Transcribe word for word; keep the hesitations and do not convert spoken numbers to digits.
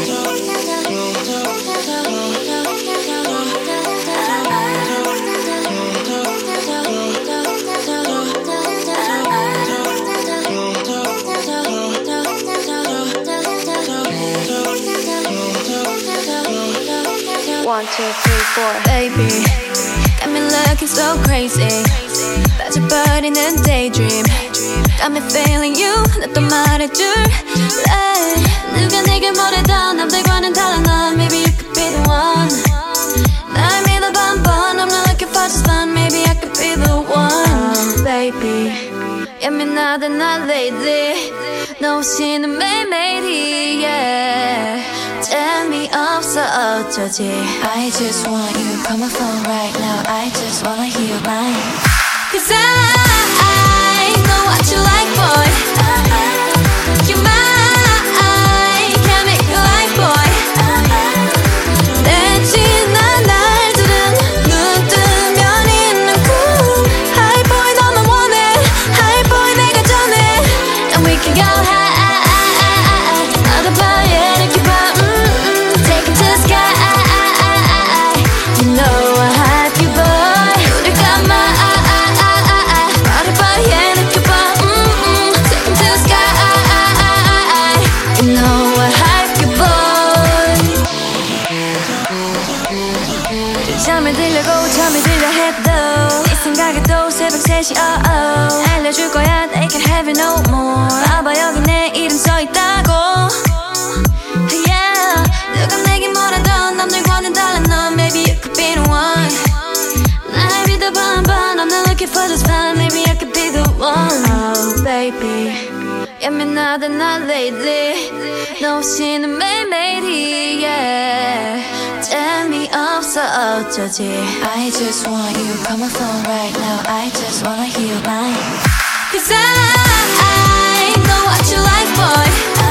One, two, three, four. Baby, got me looking so crazy. 빠져버리는 daydream. Got me feeling you. 나 또 말해줄래? 누가 내게 뭐래도 남들과는 달라 넌. Maybe you could be the one. 날 믿어봐 한번. I'm not looking for just fun. Maybe I could be the one. Baby, 예민하다 나 lately. 너 없이는 매일매일이 yeah. 재미없어 어쩌지. I just want you, call my phone right now. I just wanna hear your line. Cause I, I know what you like, boy. You're mine, can't make you like, boy. 내 지난 날들은 눈 뜨면 있는 cool High boy 너만 원해. High boy 내가 전해. And we can go high. 잠이 들려고 잠이 들려 해도 네 생각에 또 새벽 세 시 oh oh 알려줄 거야 they can't have it no more 봐봐 여기 내 이름 써있다고 yeah 누가 내게 뭐라던 남들과는 달라 넌 Maybe you could be the one 날 믿어봐 한번 I'm not looking for just fun Maybe I could be the one Oh baby 예민하다 나 lately 너 없이는 매일매일이 yeah 재미없어 어쩌지. I just want you, call my phone right now. I just wanna hear your line. Cause I, I know what you like, boy.